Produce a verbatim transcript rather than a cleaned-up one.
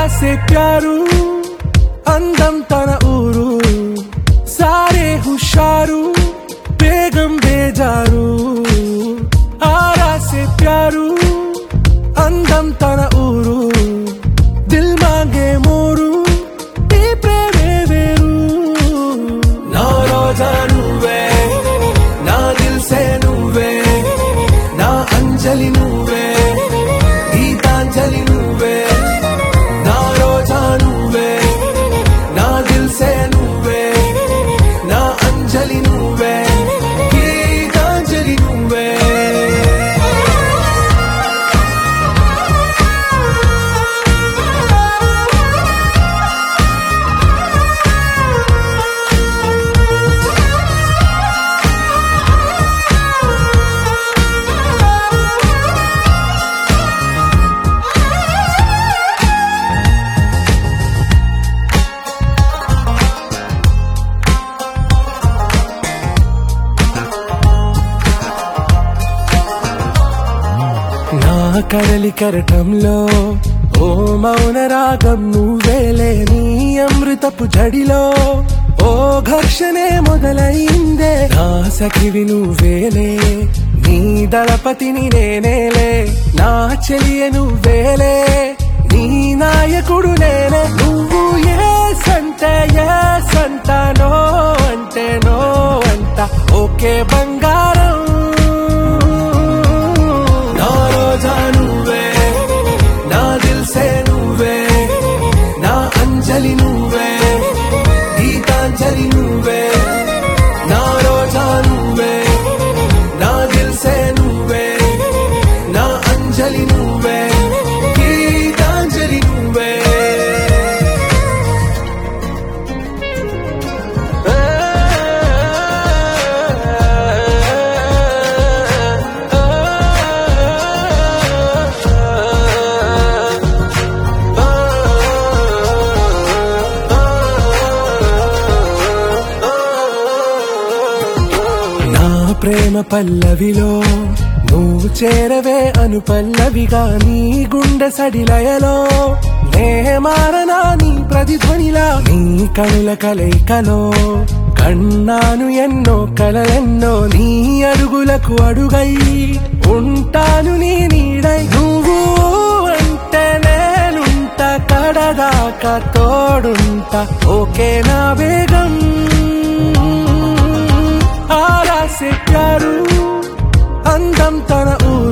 से प्यारू అందం తన ఊరు సారే హుషారు బేగం బేజారు ఆరా से प्यारू అందం తన ఊరు దిల్ మాంగే మోరు ఈ ప్రేమే వేరు నా రోజా నువ్వే నా దిల్ సే నువ్వే నా అంజలి నువ్వే గీతాంజలి నువ్వే నా రోజా నువ్వే నా దిల్ సే నువ్వే నా అంజలి నువ్వే గీతాంజలి నువ్వే కడలి కరటంలో ఓ మౌన రాగం నువ్వేలే నీ అమృతపు జడిలో ఓ ఘర్షణే మొదలైందే నా సఖివి నువ్వేలే నీ దళపతిని నేనేలే నా చెలియ నువ్వేలే నీ నాయకుడు నేనే నువ్వు ఏ సంట ఏ సంట నో అంటే నో అంట ఓకే బంగారం రోజా నువ్వే నా దిల్ సే నువ్వే నా అంజలి నువ్వే గీతాంజలి నువ్వే నా రోజా నువ్వే నా దిల్ సే నువ్వే నా అంజలి నువ్వే గీతాంజలి నువ్వే ప్రేమ పల్లవిలో నువ్వు చేరవే అను పల్లవిగా నీ గుండె సడిలయలో నే మారనా నీ ప్రతిధ్వనిలా నీ కనుల కలయికలో కన్నాను ఎన్నో కలలెన్నో నీ అడుగులకు అడుగై ఉంటాను నీ నీడై నువ్వు అంటే నేనుంట కడదాకా తోడుంటా ఓకే నా వేగం ఆరా से प्यारू అందం తన ఊరు